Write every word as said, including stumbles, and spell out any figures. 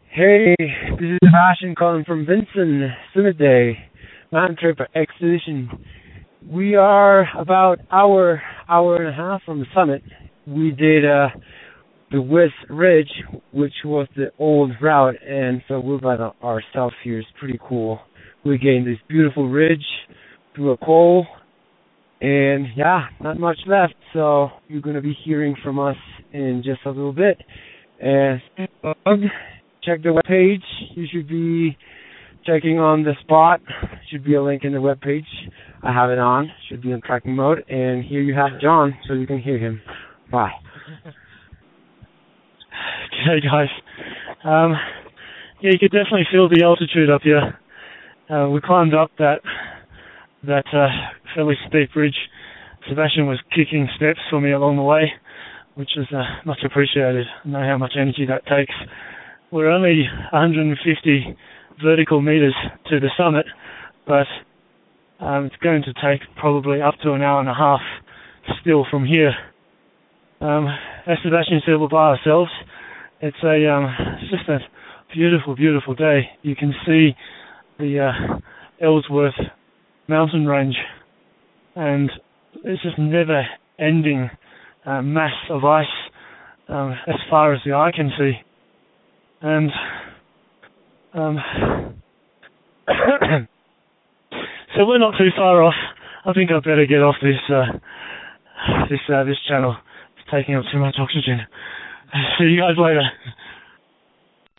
Hey, this is Sebastian calling from Vincent Summit Day Mountain Trip Expedition. We are about hour, hour and a half from the summit. We did uh, the West Ridge, which was the old route, and so we're by the, ourselves here. It's pretty cool. We gained this beautiful ridge through a col, and yeah, not much left. So you're going to be hearing from us in just a little bit. And check the webpage. You should be checking on the spot. Should be a link in the webpage. I have it on. Should be in tracking mode. And here you have John, so you can hear him. Bye. Hey guys. Um, yeah, you could definitely feel the altitude up here. Uh, we climbed up that that uh, fairly steep ridge. Sebastian was kicking steps for me along the way, which is uh, much appreciated. I know how much energy that takes. We're only one hundred fifty vertical meters to the summit, but um, it's going to take probably up to an hour and a half still from here. Um, as Sebastian said, we're by ourselves. It's a um, it's just a beautiful, beautiful day. You can see the uh, Ellsworth mountain range, and it's just never-ending uh, mass of ice um, as far as the eye can see. And um, so we're not too far off. I think I'd better get off this uh, this uh, this channel. It's taking up too much oxygen. See you guys later.